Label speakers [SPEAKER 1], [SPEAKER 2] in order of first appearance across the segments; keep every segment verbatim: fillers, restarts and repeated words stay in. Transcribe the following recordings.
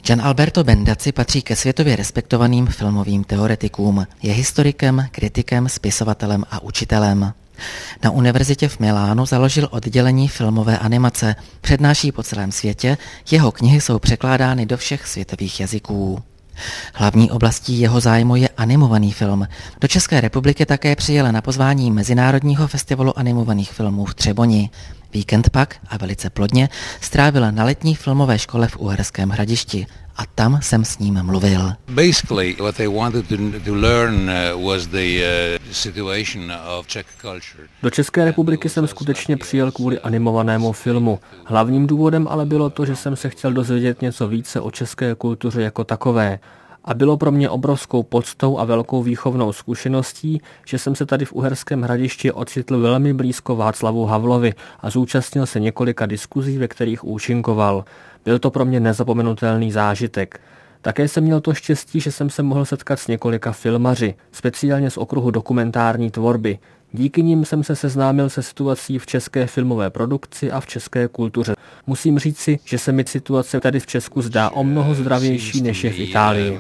[SPEAKER 1] Gianalberto Bendazzi patří ke světově respektovaným filmovým teoretikům. Je historikem, kritikem, spisovatelem a učitelem. Na univerzitě v Milánu založil oddělení filmové animace. Přednáší po celém světě, jeho knihy jsou překládány do všech světových jazyků. Hlavní oblastí jeho zájmu je animovaný film. Do České republiky také přijel na pozvání Mezinárodního festivalu animovaných filmů v Třeboni. Víkend pak, a velice plodně, strávil na letní filmové škole v Uherském Hradišti. A tam jsem s ním mluvil.
[SPEAKER 2] Basically what I wanted to, to learn was the situation of Czech culture.
[SPEAKER 3] Do České republiky jsem skutečně přijel kvůli animovanému filmu. Hlavním důvodem ale bylo to, že jsem se chtěl dozvědět něco více o české kultuře jako takové. A bylo pro mě obrovskou poctou a velkou výchovnou zkušeností, že jsem se tady v Uherském Hradišti ocitl velmi blízko Václavu Havlovi a zúčastnil se několika diskuzí, ve kterých účinkoval. Byl to pro mě nezapomenutelný zážitek. Také jsem měl to štěstí, že jsem se mohl setkat s několika filmaři, speciálně z okruhu dokumentární tvorby. Díky nim jsem se seznámil se situací v české filmové produkci a v české kultuře. Musím říci, že se mi situace tady v Česku zdá o mnoho zdravější, než je v Itálii.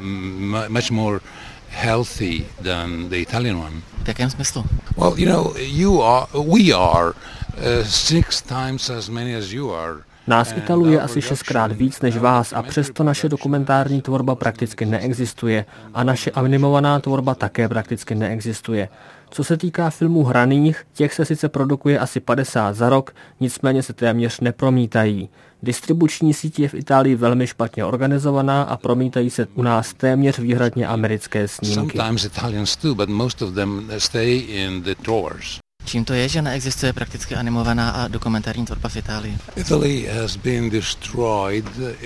[SPEAKER 1] V jakém smyslu?
[SPEAKER 2] Well, you know, you are, we are uh, six times as many as you are.
[SPEAKER 3] Nás Italů je asi šestkrát víc než vás a přesto naše dokumentární tvorba prakticky neexistuje a naše animovaná tvorba také prakticky neexistuje. Co se týká filmů hraných, těch se sice produkuje asi padesát za rok, nicméně se téměř nepromítají. Distribuční síť je v Itálii velmi špatně organizovaná a promítají se u nás téměř výhradně americké snímky.
[SPEAKER 1] Čím to je, že neexistuje prakticky animovaná a dokumentární tvorba v Itálii?
[SPEAKER 2] Italy has been destroyed,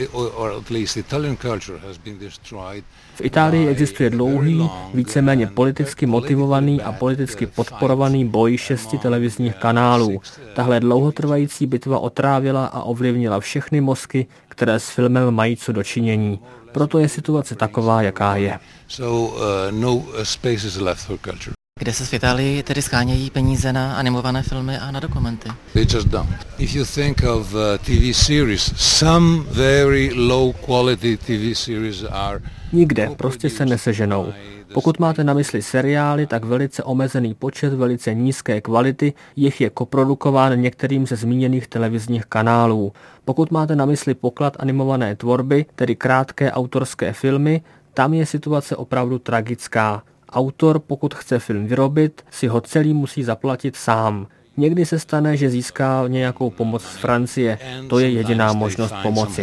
[SPEAKER 2] or at least Italian culture has been destroyed.
[SPEAKER 3] V Itálii existuje dlouhý, víceméně politicky motivovaný a politicky podporovaný boj šesti televizních kanálů. Tahle dlouhotrvající bitva otrávila a ovlivnila všechny mozky, které s filmem mají co dočinění. Proto je situace taková, jaká je.
[SPEAKER 2] So, uh, no space is left for culture.
[SPEAKER 1] Kde se v Itálii tedy schánějí peníze na animované filmy a na dokumenty?
[SPEAKER 2] They just don't. If you think of uh, T V series, some very low quality T V series are...
[SPEAKER 3] Nikde, prostě se neseženou. Pokud máte na mysli seriály, tak velice omezený počet velice nízké kvality jich je koprodukován některým ze zmíněných televizních kanálů. Pokud máte na mysli poklad animované tvorby, tedy krátké autorské filmy, tam je situace opravdu tragická. Autor, pokud chce film vyrobit, si ho celý musí zaplatit sám. Někdy se stane, že získá nějakou pomoc z Francie. To je jediná možnost pomoci.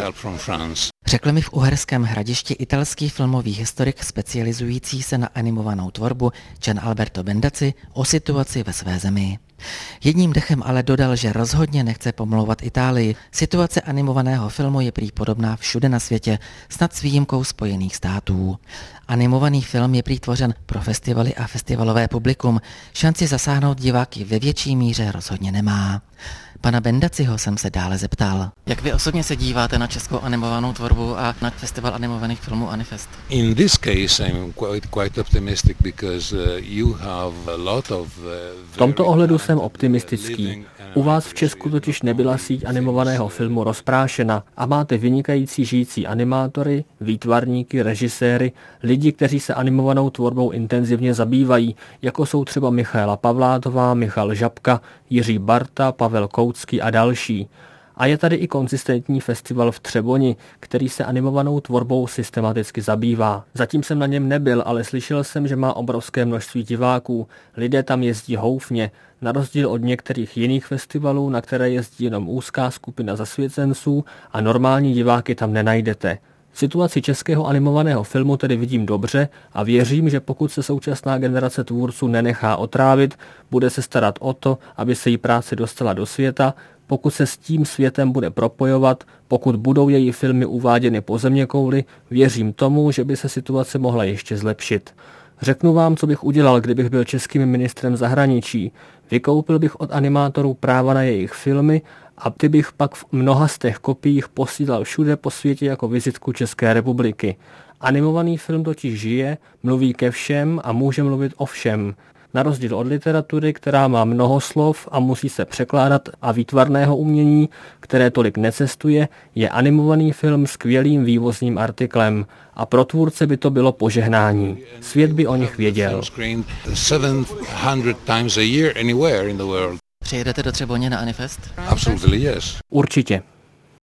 [SPEAKER 1] Řekl mi v Uherském Hradišti italský filmový historik specializující se na animovanou tvorbu Gianalberto Bendazzi o situaci ve své zemi. Jedním dechem ale dodal, že rozhodně nechce pomlouvat Itálii. Situace animovaného filmu je prý podobná všude na světě, snad s výjimkou Spojených států. Animovaný film je prý tvořen pro festivaly a festivalové publikum. Šanci zasáhnout diváky ve větší míře rozhodně nemá. Pana Bendazziho jsem se dále zeptal. Jak vy osobně se díváte na českou animovanou tvorbu a na festival animovaných filmů Anifest?
[SPEAKER 2] In this case I'm quite, quite optimistic because uh, you have a lot of uh,
[SPEAKER 3] V tomto ohledu jsem optimistický. U vás v Česku totiž nebyla síť animovaného filmu rozprášena a máte vynikající žijící animátory, výtvarníky, režiséry, lidi, kteří se animovanou tvorbou intenzivně zabývají, jako jsou třeba Michaela Pavlátová, Michal Žabka, Jiří Barta, Pavel Koucký a další. A je tady i konzistentní festival v Třeboni, který se animovanou tvorbou systematicky zabývá. Zatím jsem na něm nebyl, ale slyšel jsem, že má obrovské množství diváků. Lidé tam jezdí houfně, na rozdíl od některých jiných festivalů, na které jezdí jenom úzká skupina zasvěcenců a normální diváky tam nenajdete. Situaci českého animovaného filmu tedy vidím dobře a věřím, že pokud se současná generace tvůrců nenechá otrávit, bude se starat o to, aby se jí práce dostala do světa, pokud se s tím světem bude propojovat, pokud budou její filmy uváděny po zeměkouli, věřím tomu, že by se situace mohla ještě zlepšit. Řeknu vám, co bych udělal, kdybych byl českým ministrem zahraničí. Vykoupil bych od animátorů práva na jejich filmy a ty bych pak v mnoha z těch kopiích posílal všude po světě jako vizitku České republiky. Animovaný film totiž žije, mluví ke všem a může mluvit o všem. Na rozdíl od literatury, která má mnoho slov a musí se překládat, a výtvarného umění, které tolik necestuje, je animovaný film skvělým vývozním artiklem a pro tvůrce by to bylo požehnání. Svět by o nich věděl.
[SPEAKER 1] Přijedete do Třeboně na Anifest?
[SPEAKER 2] Absolutely yes.
[SPEAKER 3] Určitě.